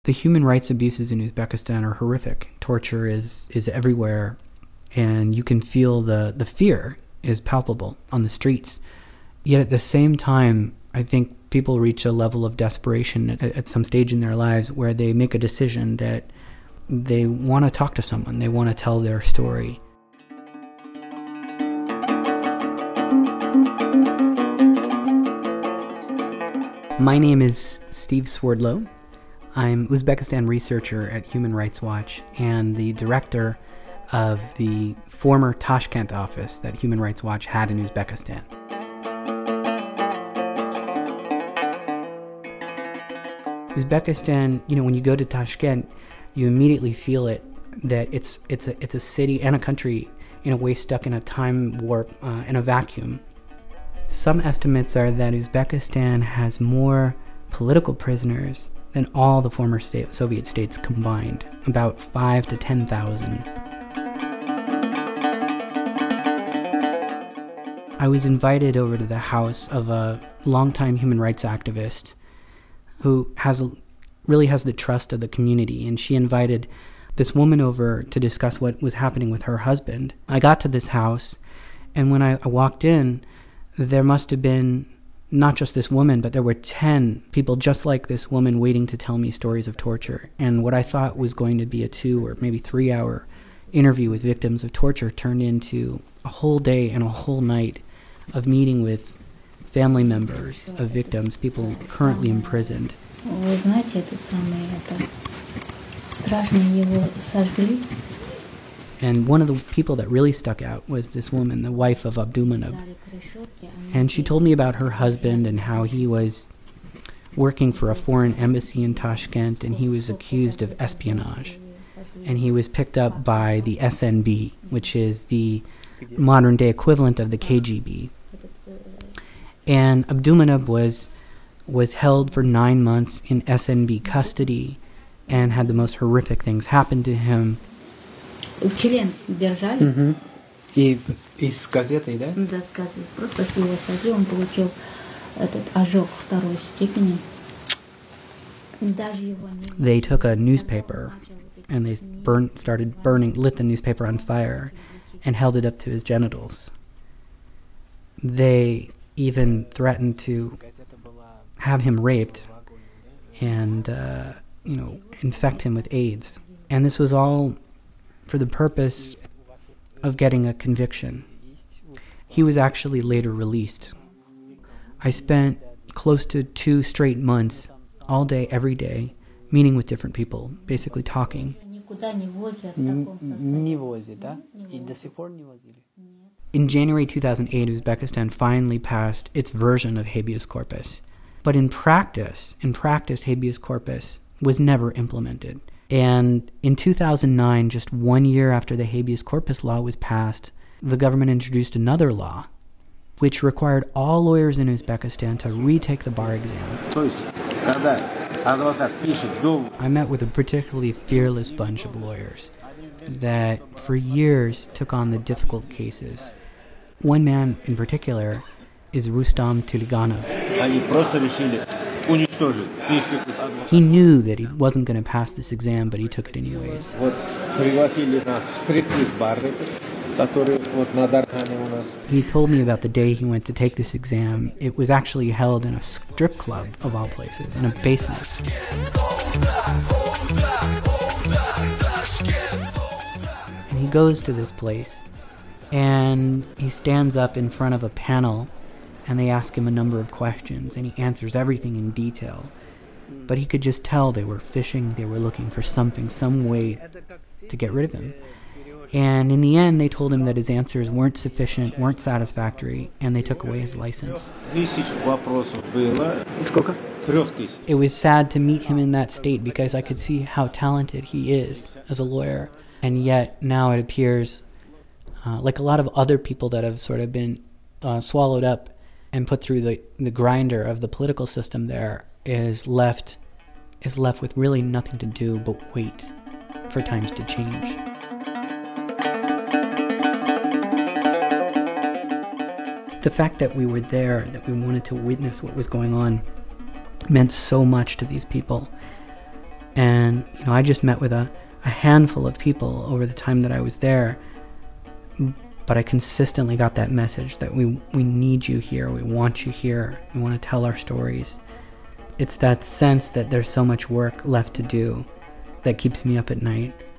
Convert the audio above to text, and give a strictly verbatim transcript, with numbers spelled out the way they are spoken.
The human rights abuses in Uzbekistan are horrific. Torture is, is everywhere, and you can feel the, the fear is palpable on the streets. Yet at the same time, I think people reach a level of desperation at, at some stage in their lives where they make a decision that they want to talk to someone, they want to tell their story. My name is Steve Swerdlow. I'm Uzbekistan researcher at Human Rights Watch and the director of the former Tashkent office that Human Rights Watch had in Uzbekistan. Uzbekistan, you know, when you go to Tashkent, you immediately feel it, that it's it's a it's a city and a country in a way stuck in a time warp, uh, in a vacuum. Some estimates are that Uzbekistan has more political prisoners than all the former state, Soviet states combined, about five to ten thousand. I was invited over to the house of a longtime human rights activist who has really has the trust of the community, and she invited this woman over to discuss what was happening with her husband. I got to this house, and when I, I walked in, there must have been not just this woman, but there were ten people just like this woman waiting to tell me stories of torture. And what I thought was going to be a two or maybe three hour interview with victims of torture turned into a whole day and a whole night of meeting with family members of victims, people currently imprisoned. Вы знаете, этот самый, это страшно его сожгли. And one of the people that really stuck out was this woman, the wife of Abdumanab. And she told me about her husband and how he was working for a foreign embassy in Tashkent, and he was accused of espionage. And he was picked up by the S N B, which is the modern-day equivalent of the K G B. And Abdumanab was was held for nine months in S N B custody and had the most horrific things happen to him. В член держали. Mm-hmm. И, и с газетой, да? Да, с газетой. Просто с его сожгли, он получил этот ожог второй степени. Даже его не... They took a newspaper and they burn, started burning, lit the newspaper on fire and held it up to his genitals. They even threatened to have him raped and, uh, you know, infect him with AIDS. And this was all for the purpose of getting a conviction. He was actually later released. I spent close to two straight months, all day, every day, meeting with different people, basically talking. In January two thousand eight, Uzbekistan finally passed its version of habeas corpus. But in practice, in practice, habeas corpus was never implemented. And in two thousand nine, just one year after the habeas corpus law was passed, the government introduced another law, which required all lawyers in Uzbekistan to retake the bar exam. I met with a particularly fearless bunch of lawyers that for years took on the difficult cases. One man in particular is Rustam Tuliganov. He knew that he wasn't going to pass this exam, but he took it anyways. He told me about the day he went to take this exam. It was actually held in a strip club, of all places, in a basement. And he goes to this place, and he stands up in front of a panel, and they ask him a number of questions, and he answers everything in detail. But he could just tell they were fishing, they were looking for something, some way to get rid of him. And in the end, they told him that his answers weren't sufficient, weren't satisfactory, and they took away his license. It was sad to meet him in that state because I could see how talented he is as a lawyer. And yet now it appears, uh, like a lot of other people that have sort of been uh, swallowed up and put through the, the grinder of the political system there, is left is left with really nothing to do but wait for times to change. The fact that we were there, that we wanted to witness what was going on, meant so much to these people. And, you know, I just met with a, a handful of people over the time that I was there. But I consistently got that message that we, we need you here. We want you here. We want to tell our stories. It's that sense that there's so much work left to do that keeps me up at night.